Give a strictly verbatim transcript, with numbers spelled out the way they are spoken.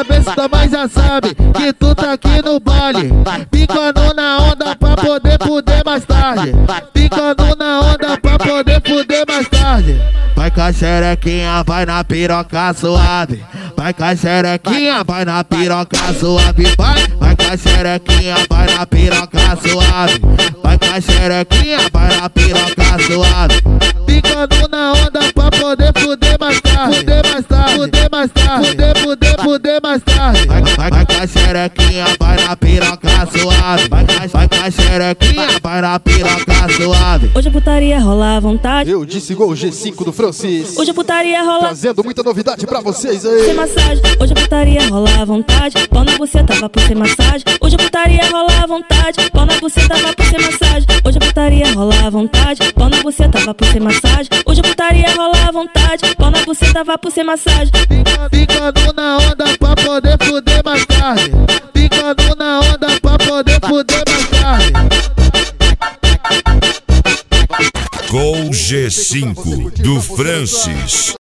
cabeça também já sabe que tu tá aqui no baile, picando na onda pra poder fuder mais tarde, picando na onda pra poder fuder mais tarde. Vai com a xerequinha, vai na piroca suave, vai com a xerequinha, vai na piroca suave, vai, vai com a xerequinha, vai na piroca suave, vai com a xerequinha, vai na piroca suave, picando na onda pra poder fuder mais tarde, fuder mais tarde, fuder mais tarde, fuder, fuder, fuder mais tarde. Vai, vai, vai com a xerequinha, vai na piroca suave, vai, vai, vai com a xerequinha, vai na piroca suave. Hoje a putaria rola à vontade. Eu disse igual o G cinco do Francis. Hoje a putaria rola trazendo muita novidade pra vocês aí. Sem massagem. Hoje a putaria rola à vontade. Pau na buceta vai por ser massagem. Hoje a putaria rola à vontade. Pau na buceta vai por ser massagem. Hoje a putaria rola à vontade. Pau na buceta vai por ser massagem. Hoje a putaria rola à vontade. Pau na buceta vai por ser massagem. Picando na onda pra poder fuder mais tarde, picando na onda pra poder fuder mais tarde. Com G cinco do Francis.